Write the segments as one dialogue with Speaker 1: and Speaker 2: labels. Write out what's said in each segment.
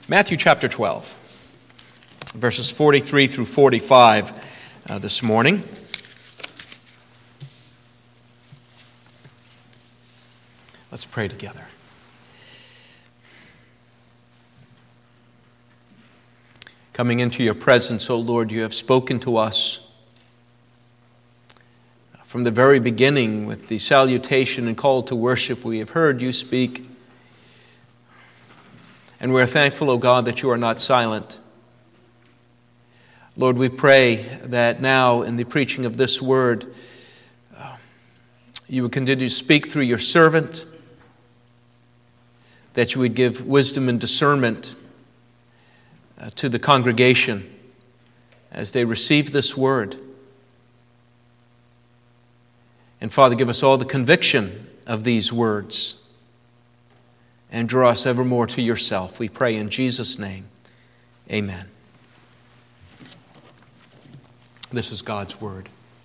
Speaker 1: Matthew chapter 12, verses 43 through 45 this morning. Let's pray together. Coming into your presence, O Lord, you have spoken to us from the very beginning with the salutation and call to worship. We have heard you speak. And we're thankful, O God, that you are not silent. Lord, we pray that now in the preaching of this word, you would continue to speak through your servant, that you would give wisdom and discernment to the congregation as they receive this word. And Father, give us all the conviction of these words and draw us evermore to yourself. We pray in Jesus' name. Amen. This is God's word.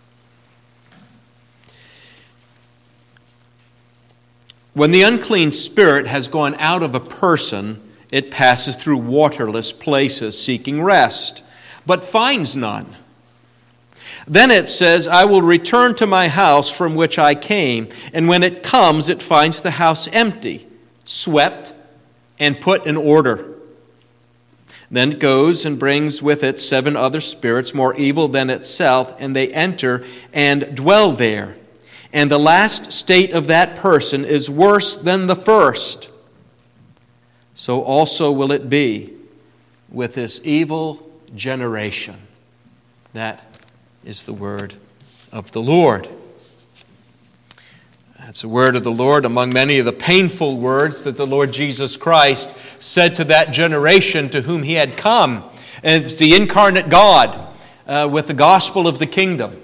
Speaker 1: When the unclean spirit has gone out of a person, it passes through waterless places seeking rest, but finds none. Then it says, I will return to my house from which I came. And when it comes, it finds the house empty, swept, and put in order. Then it goes and brings with it 7 other spirits more evil than itself, and they enter and dwell there. And the last state of that person is worse than the first. So also will it be with this evil generation. That is the word of the Lord. That's the word of the Lord among many of the painful words that the Lord Jesus Christ said to that generation to whom he had come. And it's the incarnate God with the gospel of the kingdom.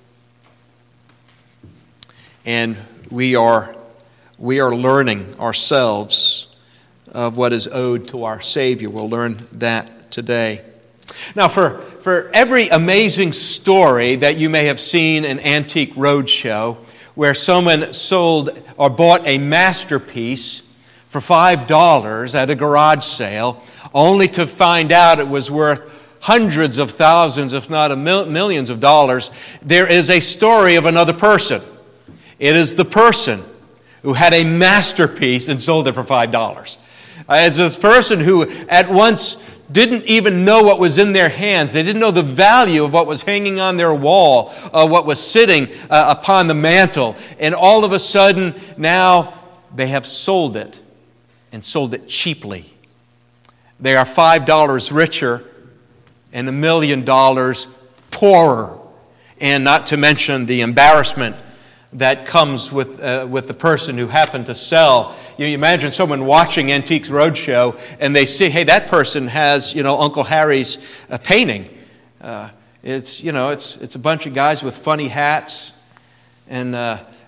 Speaker 1: And we are learning ourselves of what is owed to our Savior. We'll learn that today. Now, for every amazing story that you may have seen in Antique Roadshow, where someone sold or bought a masterpiece for $5 at a garage sale, only to find out it was worth hundreds of thousands, if not millions of dollars, there is a story of another person. It is the person who had a masterpiece and sold it for $5. It's this person who at once didn't even know what was in their hands. They didn't know the value of what was hanging on their wall, what was sitting upon the mantle. And all of a sudden, now they have sold it, and sold it cheaply. They are $5 richer and $1 million poorer. And not to mention the embarrassment that comes with the person who happened to sell. You imagine someone watching Antiques Roadshow and they see, hey, that person has, Uncle Harry's painting. It's a bunch of guys with funny hats and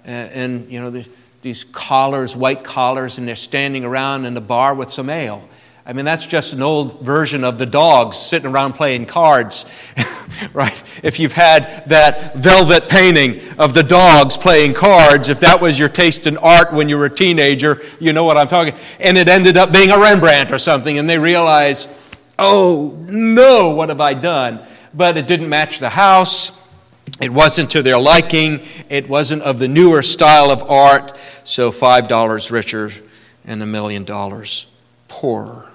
Speaker 1: these collars, white collars, and they're standing around in the bar with some ale. I mean, that's just an old version of the dogs sitting around playing cards, right? If you've had that velvet painting of the dogs playing cards, if that was your taste in art when you were a teenager, you know what I'm talking. And it ended up being a Rembrandt or something, and they realize, oh, no, what have I done? But it didn't match the house. It wasn't to their liking. It wasn't of the newer style of art. So $5 richer and $1 million poorer.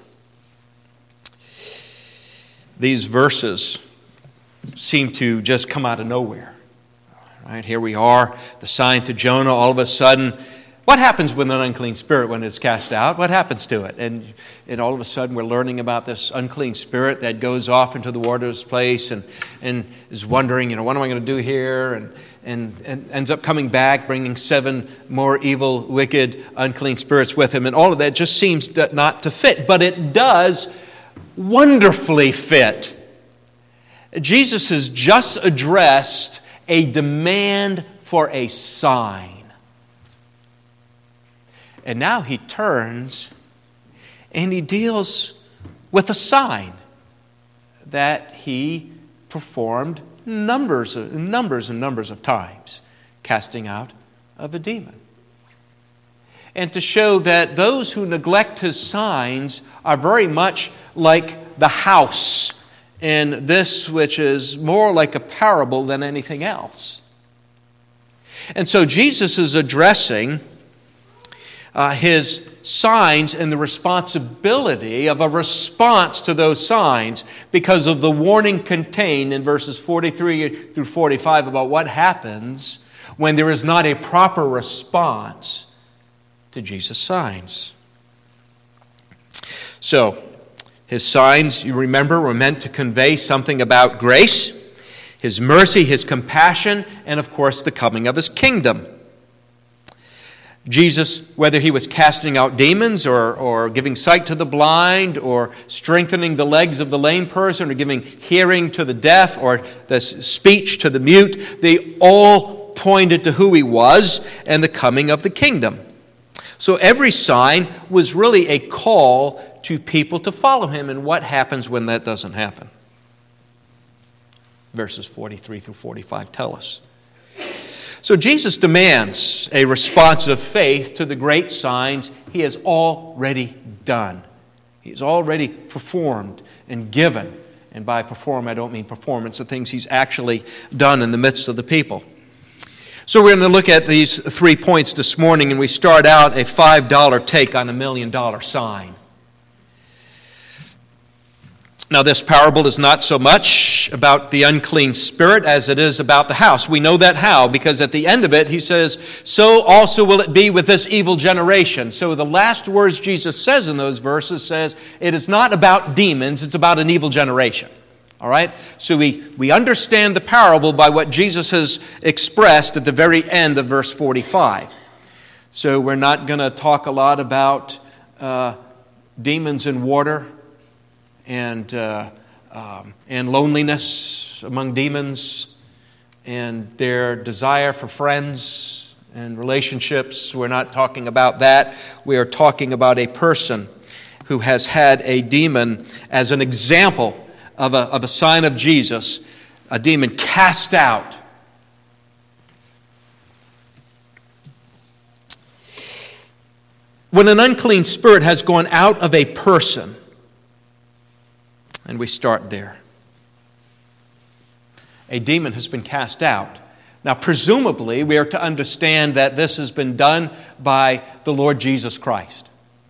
Speaker 1: These verses seem to just come out of nowhere. Right, here we are, the sign to Jonah. All of a sudden, what happens with an unclean spirit when it's cast out? What happens to it? And all of a sudden, we're learning about this unclean spirit that goes off into the waterless place and is wondering, what am I going to do here? And ends up coming back, bringing 7 more evil, wicked, unclean spirits with him. And all of that just seems not to fit. But it does wonderfully fit. Jesus has just addressed a demand for a sign. And now he turns and he deals with a sign that he performed numbers of times, casting out of a demon. and to show that those who neglect his signs are very much like the house in this, which is more like a parable than anything else. And so Jesus is addressing his signs and the responsibility of a response to those signs because of the warning contained in verses 43 through 45 about what happens when there is not a proper response to Jesus' signs. So, his signs, you remember, were meant to convey something about grace, his mercy, his compassion, and of course the coming of his kingdom. Jesus, whether he was casting out demons or giving sight to the blind or strengthening the legs of the lame person or giving hearing to the deaf or the speech to the mute, they all pointed to who he was and the coming of the kingdom. So every sign was really a call to people to follow him. And what happens when that doesn't happen? Verses 43 through 45 tell us. So Jesus demands a response of faith to the great signs he has already done. He's already performed and given. And by perform, I don't mean performance, the things he's actually done in the midst of the people. So we're going to look at these 3 points this morning, and we start out a $5 take on $1 million sign. Now, this parable is not so much about the unclean spirit as it is about the house. We know that how, because at the end of it, he says, so also will it be with this evil generation. So the last words Jesus says in those verses says, it is not about demons, it's about an evil generation. All right? So we understand the parable by what Jesus has expressed at the very end of verse 45. So we're not going to talk a lot about demons in water, and loneliness among demons, and their desire for friends and relationships. We're not talking about that. We are talking about a person who has had a demon as an example of a sign of Jesus, a demon cast out. When an unclean spirit has gone out of a person, and we start there. A demon has been cast out. Now, presumably, we are to understand that this has been done by the Lord Jesus Christ.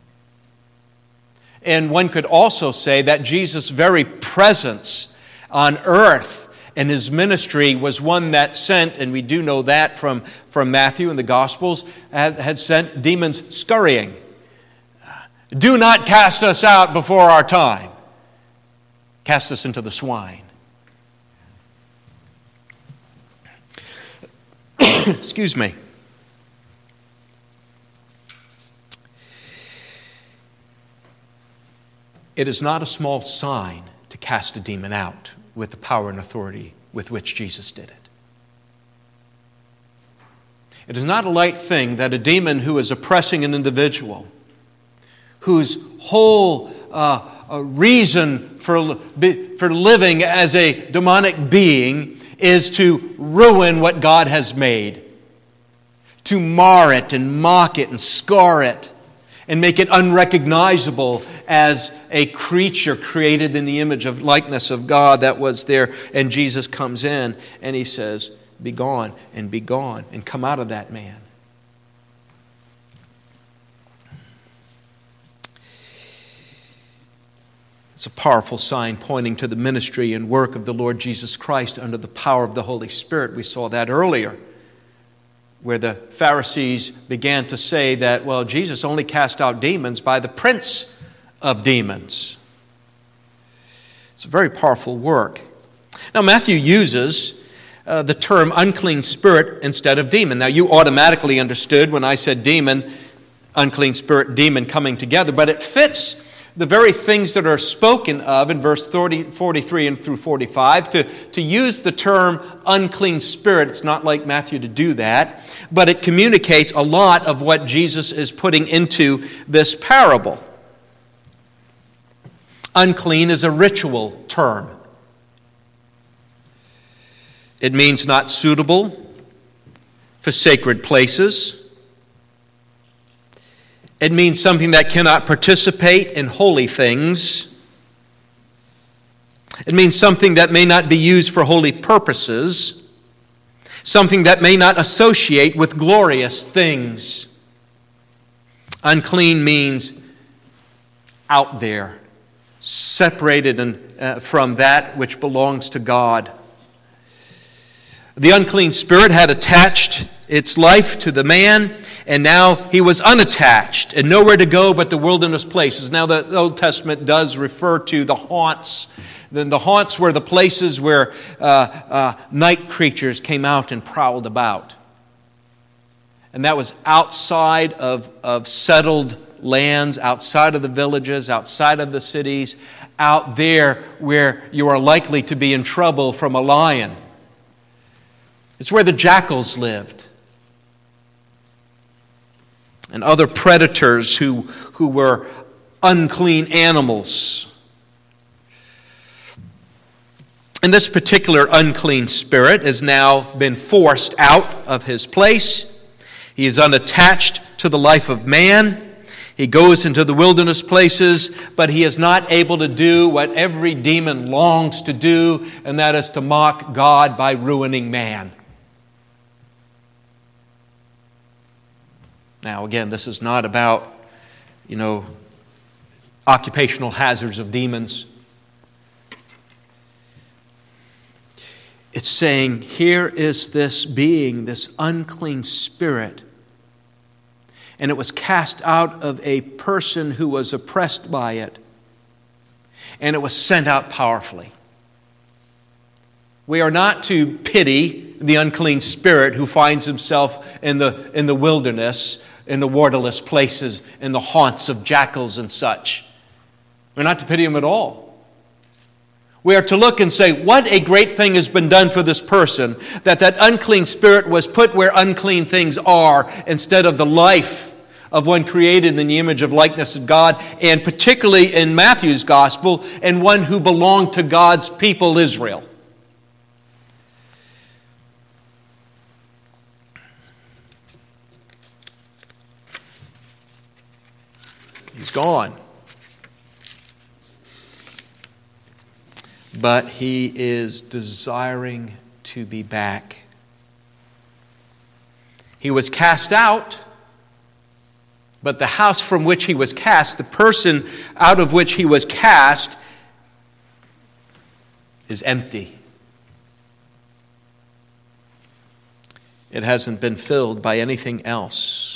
Speaker 1: And one could also say that Jesus' very presence on earth and his ministry was one that sent, and we do know that from Matthew and the Gospels, had sent demons scurrying. Do not cast us out before our time. Cast us into the swine. Excuse me. It is not a small sign to cast a demon out with the power and authority with which Jesus did it. It is not a light thing that a demon who is oppressing an individual, whose whole reason for living as a demonic being is to ruin what God has made, to mar it and mock it and scar it and make it unrecognizable as a creature created in the image of likeness of God that was there. And Jesus comes in and he says, be gone, and come out of that man. It's a powerful sign pointing to the ministry and work of the Lord Jesus Christ under the power of the Holy Spirit. We saw that earlier, where the Pharisees began to say that, well, Jesus only cast out demons by the prince of demons. It's a very powerful work. Now, Matthew uses the term unclean spirit instead of demon. Now, you automatically understood when I said demon, unclean spirit, demon coming together, but it fits the very things that are spoken of in verse 43 and through 45. To use the term unclean spirit, it's not like Matthew to do that, but it communicates a lot of what Jesus is putting into this parable. Unclean is a ritual term. It means not suitable for sacred places. It means something that cannot participate in holy things. It means something that may not be used for holy purposes. Something that may not associate with glorious things. Unclean means out there, separated from that which belongs to God. The unclean spirit had attached its life to the man, and now he was unattached and nowhere to go but the wilderness places. Now the Old Testament does refer to the haunts. Then the haunts were the places where night creatures came out and prowled about. And that was outside of settled lands, outside of the villages, outside of the cities, out there where you are likely to be in trouble from a lion. It's where the jackals lived. And other predators who were unclean animals. And this particular unclean spirit has now been forced out of his place. He is unattached to the life of man. He goes into the wilderness places, but he is not able to do what every demon longs to do, and that is to mock God by ruining man. Now, again, this is not about, occupational hazards of demons. It's saying, here is this being, this unclean spirit, and it was cast out of a person who was oppressed by it, and it was sent out powerfully. We are not to pity the unclean spirit who finds himself in the wilderness, in the waterless places, in the haunts of jackals and such. We're not to pity him at all. We are to look and say, what a great thing has been done for this person, that unclean spirit was put where unclean things are instead of the life of one created in the image of likeness of God, and particularly in Matthew's gospel, and one who belonged to God's people, Israel. He's gone. But he is desiring to be back. He was cast out, but the house from which he was cast, the person out of which he was cast, is empty. It hasn't been filled by anything else.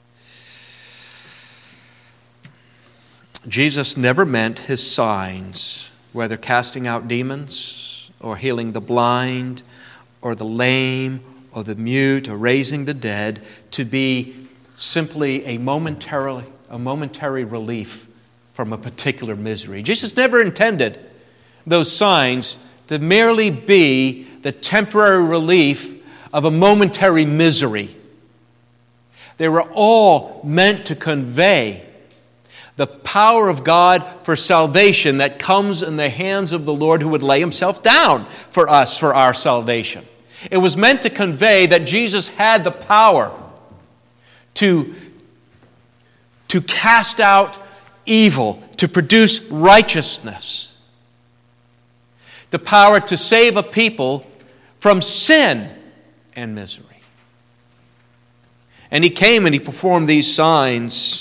Speaker 1: Jesus never meant his signs, whether casting out demons or healing the blind or the lame or the mute or raising the dead, to be simply a momentary relief from a particular misery. Jesus never intended those signs to merely be the temporary relief of a momentary misery. They were all meant to convey the power of God for salvation that comes in the hands of the Lord who would lay himself down for us for our salvation. It was meant to convey that Jesus had the power to cast out evil, to produce righteousness, the power to save a people from sin and misery. And he came and he performed these signs.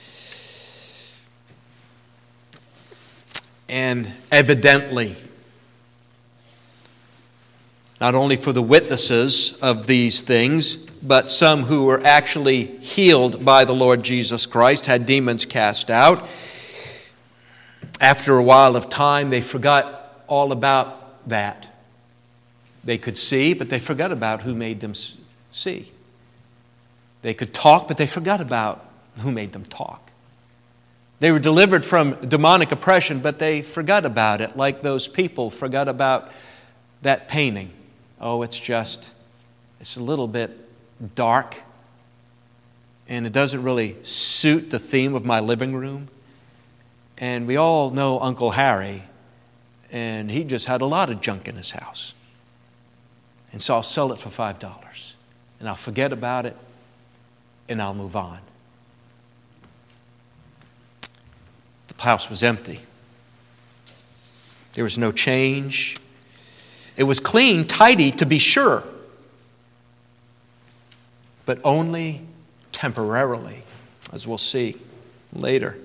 Speaker 1: And evidently, not only for the witnesses of these things, but some who were actually healed by the Lord Jesus Christ, had demons cast out. After a while of time, they forgot all about that. They could see, but they forgot about who made them see. They could talk, but they forgot about who made them talk. They were delivered from demonic oppression, but they forgot about it, like those people forgot about that painting. Oh, it's a little bit dark, and it doesn't really suit the theme of my living room. And we all know Uncle Harry, and he just had a lot of junk in his house. And so I'll sell it for $5, and I'll forget about it, and I'll move on. house was empty. There was no change. It was clean, tidy, to be sure, but only temporarily, as we'll see later.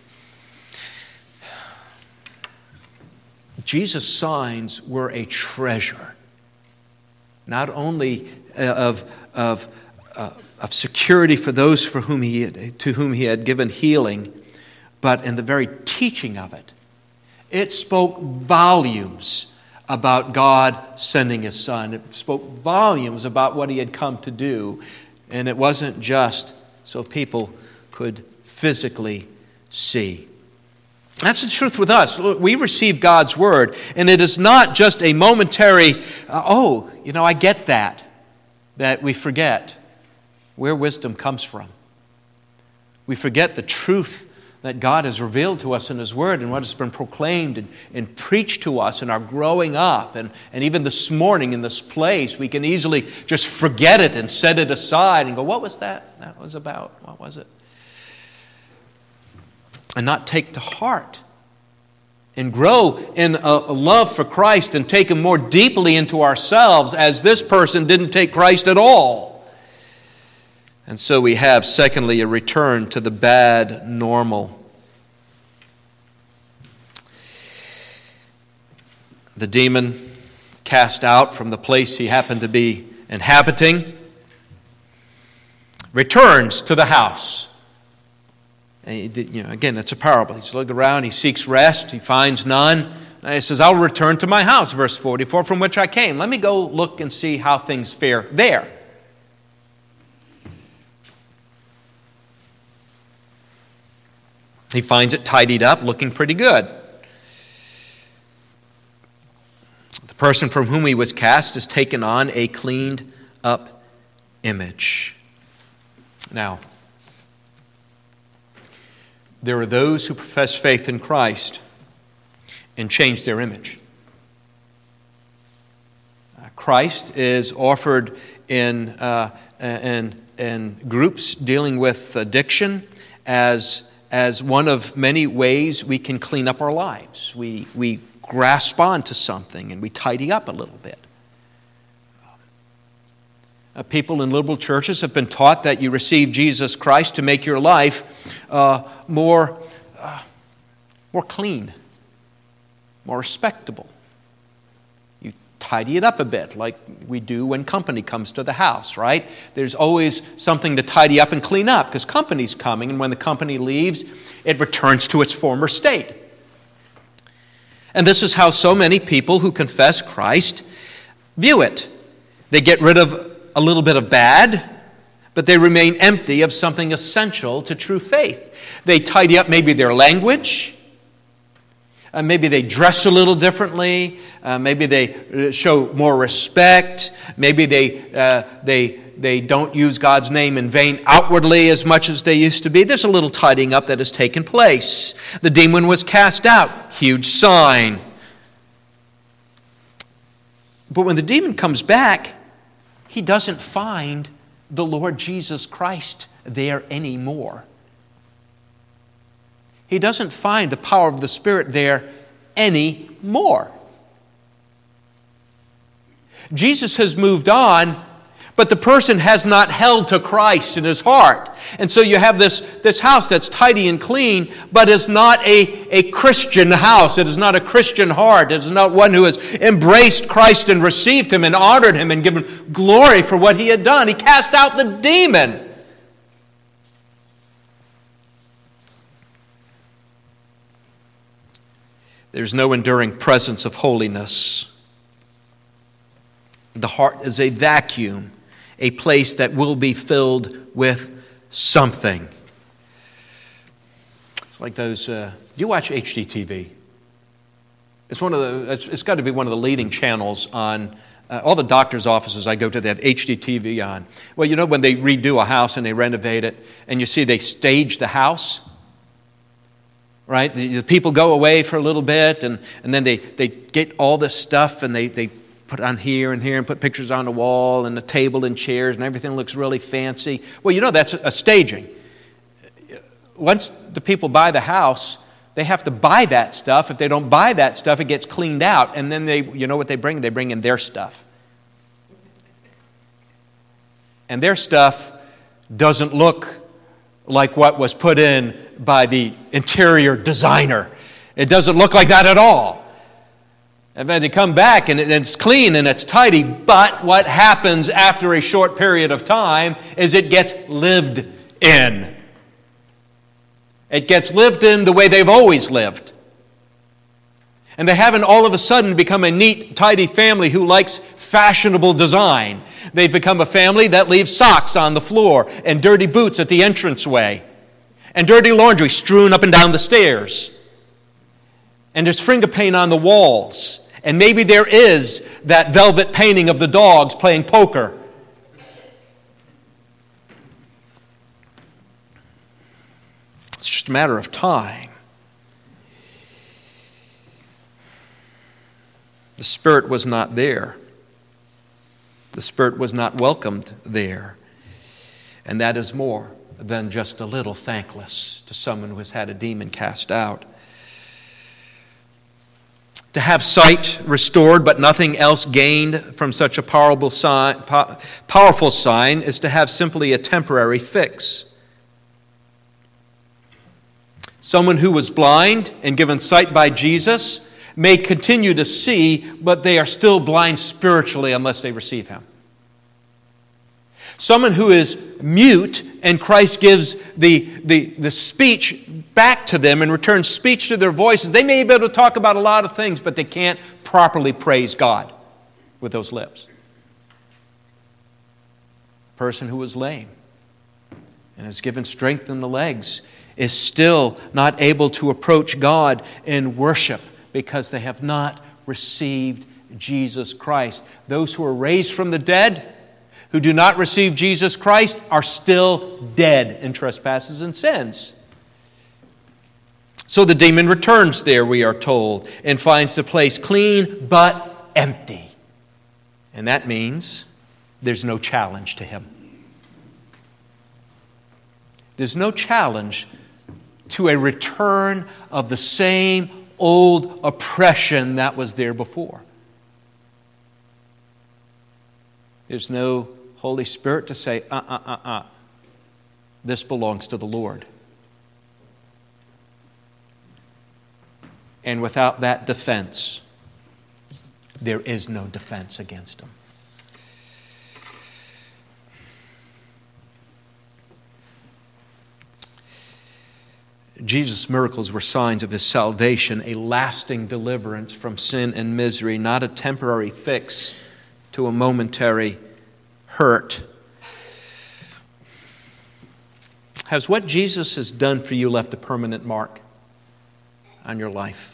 Speaker 1: Jesus' signs were a treasure, not only of security for those to whom he had given healing, but in the very teaching of it. It spoke volumes about God sending His Son. It spoke volumes about what He had come to do. And it wasn't just so people could physically see. That's the truth with us. We receive God's Word, and it is not just a momentary, I get that we forget where wisdom comes from. We forget the truth that God has revealed to us in His Word and what has been proclaimed and preached to us in our growing up. And even this morning in this place, we can easily just forget it and set it aside and go, what was that was about? What was it? And not take to heart and grow in a love for Christ and take Him more deeply into ourselves, as this person didn't take Christ at all. And so we have, secondly, a return to the bad normal. The demon cast out from the place he happened to be inhabiting returns to the house. And, again, it's a parable. He's looking around, he seeks rest, he finds none. And he says, I'll return to my house, verse 44, from which I came. Let me go look and see how things fare there. He finds it tidied up, looking pretty good. The person from whom he was cast has taken on a cleaned up image. Now, there are those who profess faith in Christ and change their image. Christ is offered in groups dealing with addiction as one of many ways we can clean up our lives. We grasp onto something and we tidy up a little bit. People in liberal churches have been taught that you receive Jesus Christ to make your life more clean, more respectable. You tidy it up a bit, like we do when company comes to the house, right? There's always something to tidy up and clean up because company's coming, and when the company leaves, it returns to its former state. And this is how so many people who confess Christ view it. They get rid of a little bit of bad, but they remain empty of something essential to true faith. They tidy up maybe their language. Maybe they dress a little differently. Maybe they show more respect. Maybe they don't use God's name in vain outwardly as much as they used to be. There's a little tidying up that has taken place. The demon was cast out. Huge sign. But when the demon comes back, he doesn't find the Lord Jesus Christ there anymore. He doesn't find the power of the Spirit there anymore. Jesus has moved on, but the person has not held to Christ in his heart. And so you have this house that's tidy and clean, but is not a Christian house. It is not a Christian heart. It is not one who has embraced Christ and received Him and honored Him and given glory for what He had done. He cast out the demon. There's no enduring presence of holiness. The heart is a vacuum, a place that will be filled with something. It's like those. Do you watch HGTV? It's got to be one of the leading channels on all the doctors' offices I go to. They have HGTV on. Well, you know when they redo a house and they renovate it, and you see they stage the house. Right? The people go away for a little bit, and then they get all this stuff, and they put it on here and here and put pictures on the wall and the table and chairs, and everything looks really fancy. Well, you know that's a staging. Once the people buy the house, they have to buy that stuff. If they don't buy that stuff, it gets cleaned out. And then you know what they bring? They bring in their stuff. And their stuff doesn't look like what was put in by the interior designer. It doesn't look like that at all. And then they come back and it's clean and it's tidy, but what happens after a short period of time is it gets lived in. It gets lived in the way they've always lived. And they haven't all of a sudden become a neat, tidy family who likes fashionable design. They've become a family that leaves socks on the floor and dirty boots at the entranceway and dirty laundry strewn up and down the stairs. And there's finger paint on the walls. And maybe there is that velvet painting of the dogs playing poker. It's just a matter of time. The Spirit was not there. The Spirit was not welcomed there. And that is more than just a little thankless to someone who has had a demon cast out. To have sight restored but nothing else gained from such a powerful sign is to have simply a temporary fix. Someone who was blind and given sight by Jesus may continue to see, but they are still blind spiritually unless they receive Him. Someone who is mute and Christ gives the speech back to them and returns speech to their voices. They may be able to talk about a lot of things, but they can't properly praise God with those lips. A person who is lame and is given strength in the legs is still not able to approach God in worship because they have not received Jesus Christ. Those who are raised from the dead, who do not receive Jesus Christ, are still dead in trespasses and sins. So the demon returns there, we are told, and finds the place clean but empty. And that means there's no challenge to him. There's no challenge to a return of the same old oppression that was there before. There's no Holy Spirit to say, this belongs to the Lord. And without that defense, there is no defense against him. Jesus' miracles were signs of his salvation, a lasting deliverance from sin and misery, not a temporary fix to a momentary hurt. Has what Jesus has done for you left a permanent mark on your life?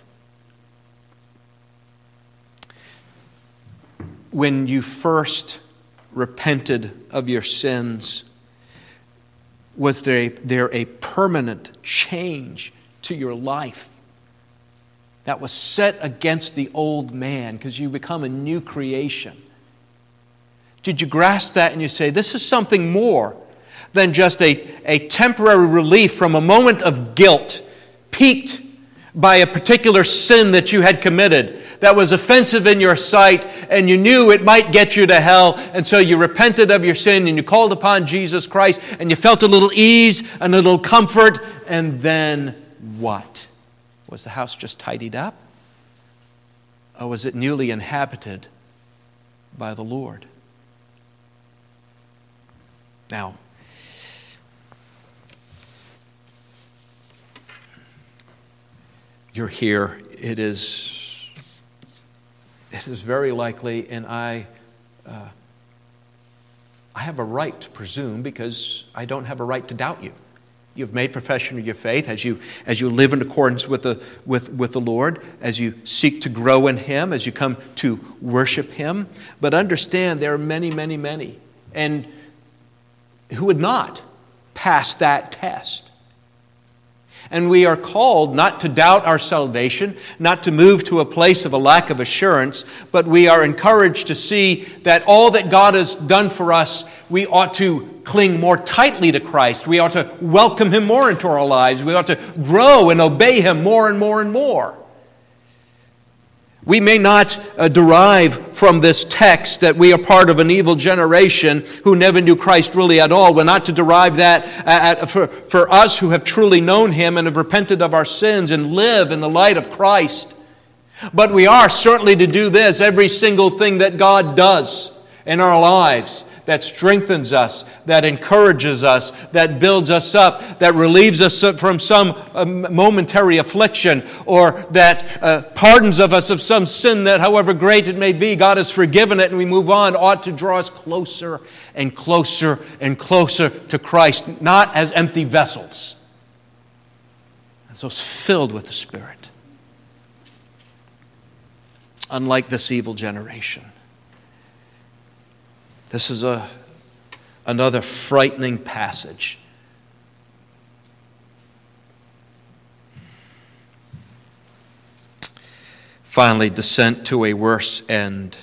Speaker 1: When you first repented of your sins, was there a permanent change to your life that was set against the old man because you become a new creation? Did you grasp that and you say, this is something more than just a temporary relief from a moment of guilt piqued by a particular sin that you had committed that was offensive in your sight and you knew it might get you to hell, and so you repented of your sin and you called upon Jesus Christ and you felt a little ease and a little comfort, and then what? Was the house just tidied up? Or was it newly inhabited by the Lord? Now, you're here. It is very likely, and I have a right to presume because I don't have a right to doubt you. You've made profession of your faith as you live in accordance with the Lord, as you seek to grow in Him, as you come to worship Him. But understand there are many, many, many, and who would not pass that test. And we are called not to doubt our salvation, not to move to a place of a lack of assurance, but we are encouraged to see that all that God has done for us, we ought to cling more tightly to Christ. We ought to welcome Him more into our lives. We ought to grow and obey Him more and more and more. We may not derive from this text that we are part of an evil generation who never knew Christ really at all. We're not to derive that for us who have truly known Him and have repented of our sins and live in the light of Christ. But we are certainly to do this, every single thing that God does in our lives, that strengthens us, that encourages us, that builds us up, that relieves us from some momentary affliction, or that pardons of us of some sin that, however great it may be, God has forgiven it and we move on, ought to draw us closer and closer and closer to Christ, not as empty vessels, as those filled with the Spirit. Unlike this evil generation. This is another frightening passage. Finally, descent to a worse end.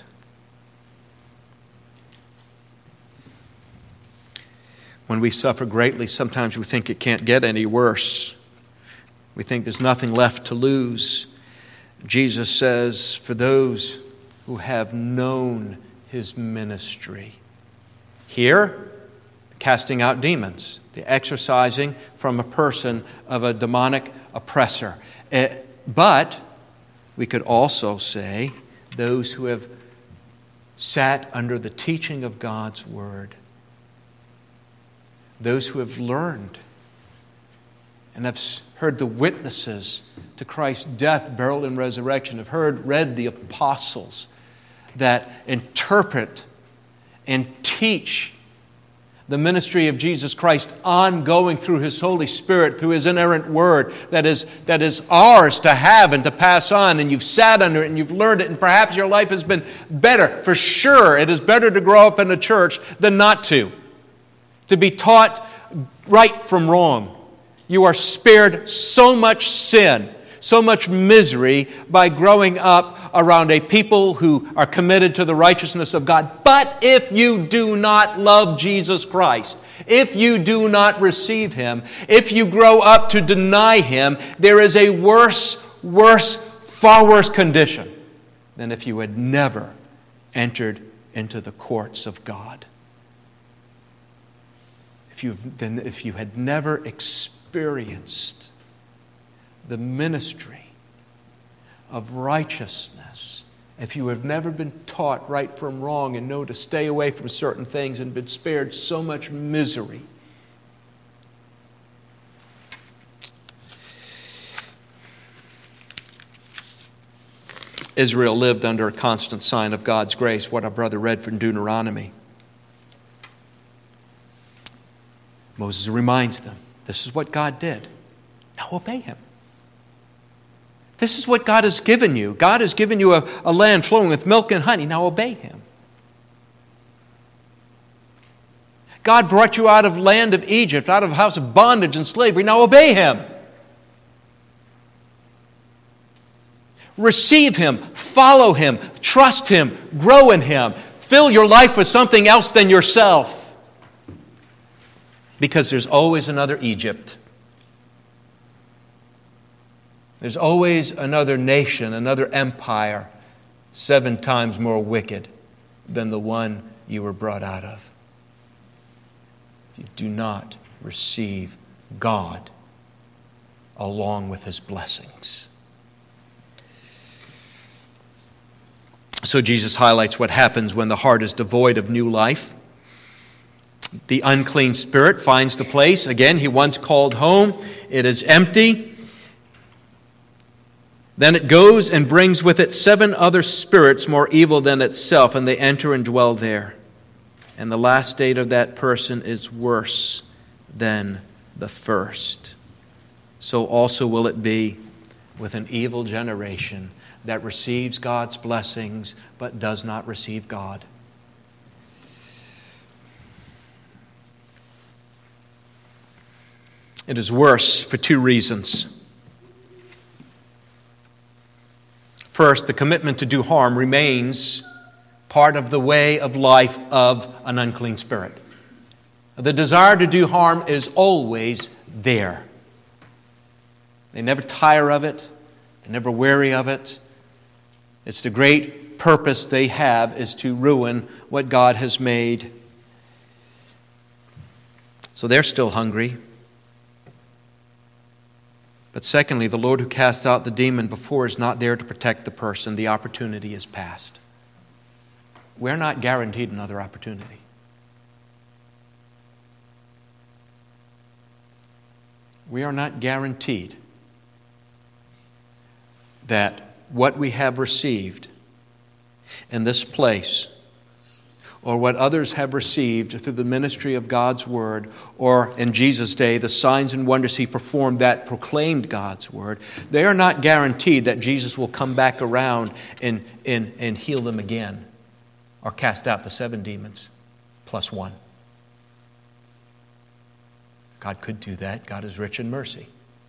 Speaker 1: When we suffer greatly, sometimes we think it can't get any worse. We think there's nothing left to lose. Jesus says, for those who have known His ministry. Here, casting out demons, the exorcising from a person of a demonic oppressor. But we could also say those who have sat under the teaching of God's Word. Those who have learned and have heard the witnesses to Christ's death, burial, and resurrection, have read the apostles that interpret and teach the ministry of Jesus Christ ongoing through His Holy Spirit, through His inerrant Word that is ours to have and to pass on. And you've sat under it and you've learned it, and perhaps your life has been better. For sure, it is better to grow up in a church than not to be taught right from wrong. You are spared so much sin, so much misery by growing up around a people who are committed to the righteousness of God. But if you do not love Jesus Christ, if you do not receive Him, if you grow up to deny Him, there is a far worse condition than if you had never entered into the courts of God. If you had never experienced the ministry of righteousness, if you have never been taught right from wrong and know to stay away from certain things and been spared so much misery, Israel lived under a constant sign of God's grace, what our brother read from Deuteronomy. Moses reminds them, this is what God did. Now obey Him. This is what God has given you. God has given you a land flowing with milk and honey. Now obey Him. God brought you out of land of Egypt, out of a house of bondage and slavery. Now obey Him. Receive Him, follow Him, trust Him, grow in Him. Fill your life with something else than yourself. Because there's always another Egypt. There's always another nation, another empire, 7 times more wicked than the one you were brought out of. You do not receive God along with His blessings. So Jesus highlights what happens when the heart is devoid of new life. The unclean spirit finds the place, again, he once called home. It is empty. Then it goes and brings with it 7 other spirits more evil than itself, and they enter and dwell there. And the last state of that person is worse than the first. So also will it be with an evil generation that receives God's blessings but does not receive God. It is worse for two reasons. First, the commitment to do harm remains part of the way of life of an unclean spirit. The desire to do harm is always there. They never tire of it. They're never weary of it. It's the great purpose they have is to ruin what God has made. So they're still hungry. But secondly, the Lord who cast out the demon before is not there to protect the person. The opportunity is past. We're not guaranteed another opportunity. We are not guaranteed that what we have received in this place, or what others have received through the ministry of God's Word, or in Jesus' day, the signs and wonders He performed that proclaimed God's Word, they are not guaranteed that Jesus will come back around and heal them again, or cast out the 7 demons plus 1. God could do that. God is rich in mercy.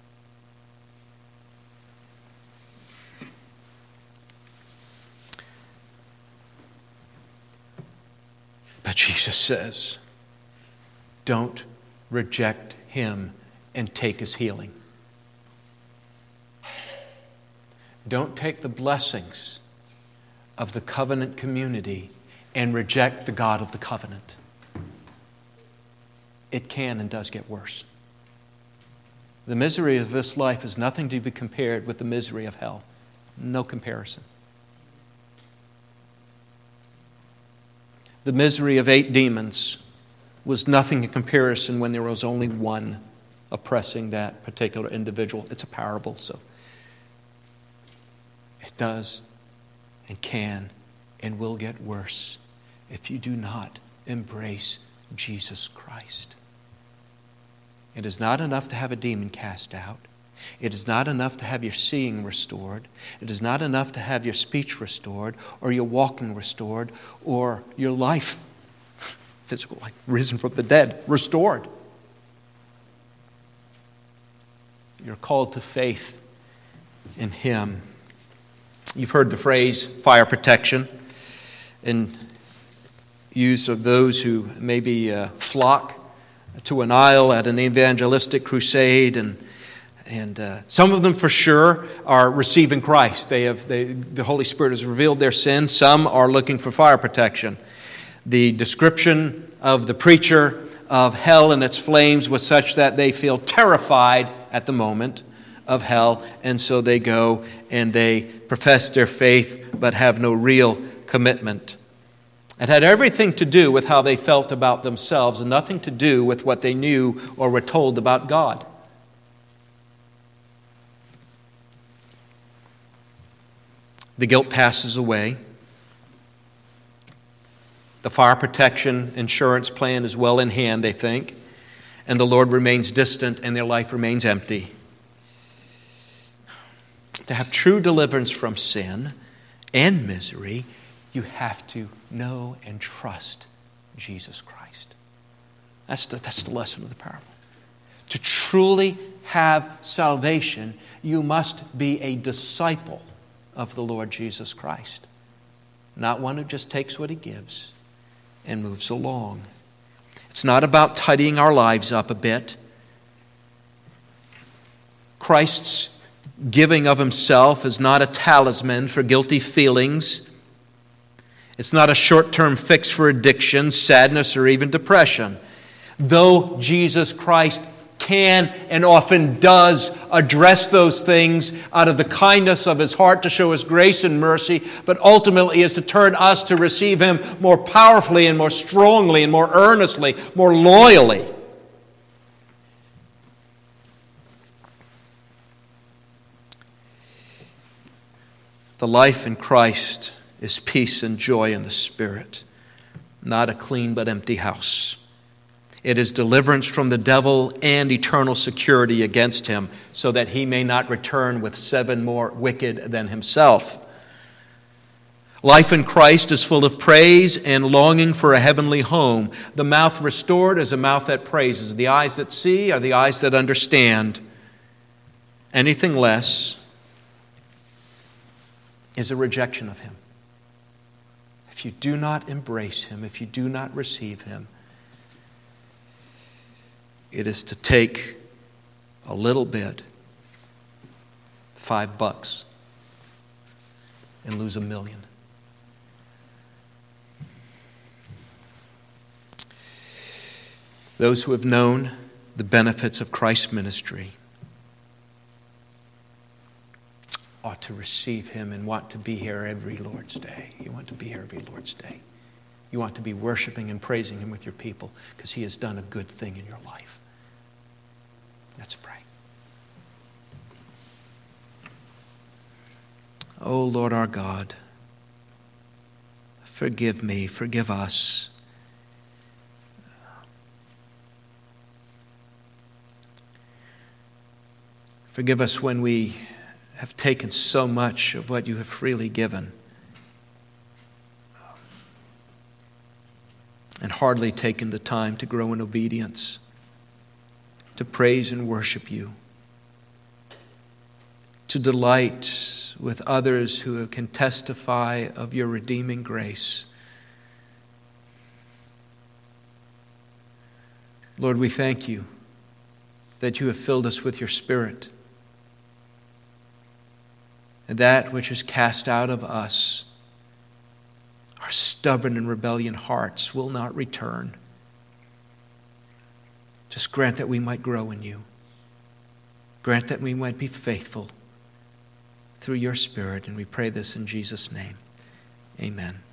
Speaker 1: But Jesus says, don't reject Him and take His healing. Don't take the blessings of the covenant community and reject the God of the covenant. It can and does get worse. The misery of this life is nothing to be compared with the misery of hell. No comparison. The misery of 8 demons was nothing in comparison when there was only one oppressing that particular individual. It's a parable, so it does and can and will get worse if you do not embrace Jesus Christ. It is not enough to have a demon cast out. It is not enough to have your seeing restored. It is not enough to have your speech restored or your walking restored or your life, physical, like risen from the dead, restored. You're called to faith in Him. You've heard the phrase fire protection in use of those who maybe flock to an aisle at an evangelistic crusade, and some of them for sure are receiving Christ. The Holy Spirit has revealed their sins. Some are looking for fire protection. The description of the preacher of hell and its flames was such that they feel terrified at the moment of hell, and so they go and they profess their faith but have no real commitment. It had everything to do with how they felt about themselves and nothing to do with what they knew or were told about God. The guilt passes away. The fire protection insurance plan is well in hand, they think, and the Lord remains distant and their life remains empty. To have true deliverance from sin and misery, you have to know and trust Jesus Christ. That's the lesson of the parable. To truly have salvation, you must be a disciple of the Lord Jesus Christ. Not one who just takes what He gives and moves along. It's not about tidying our lives up a bit. Christ's giving of Himself is not a talisman for guilty feelings. It's not a short-term fix for addiction, sadness, or even depression. Though Jesus Christ can and often does address those things out of the kindness of His heart to show His grace and mercy, but ultimately is to turn us to receive Him more powerfully and more strongly and more earnestly, more loyally. The life in Christ is peace and joy in the Spirit, not a clean but empty house. It is deliverance from the devil and eternal security against him, so that he may not return with 7 more wicked than himself. Life in Christ is full of praise and longing for a heavenly home. The mouth restored is a mouth that praises. The eyes that see are the eyes that understand. Anything less is a rejection of Him. If you do not embrace Him, if you do not receive Him, it is to take a little bit, $5, and lose $1 million. Those who have known the benefits of Christ's ministry ought to receive Him and want to be here every Lord's Day. You want to be here every Lord's Day. You want to be worshiping and praising Him with your people because He has done a good thing in your life. Let's pray. Oh Lord our God, forgive me, forgive us. Forgive us when we have taken so much of what You have freely given and hardly taken the time to grow in obedience, to praise and worship You, to delight with others who can testify of Your redeeming grace. Lord, we thank You that You have filled us with Your Spirit, and that which is cast out of us, our stubborn and rebellious hearts, will not return. Just grant that we might grow in You. Grant that we might be faithful through Your Spirit, and we pray this in Jesus' name. Amen.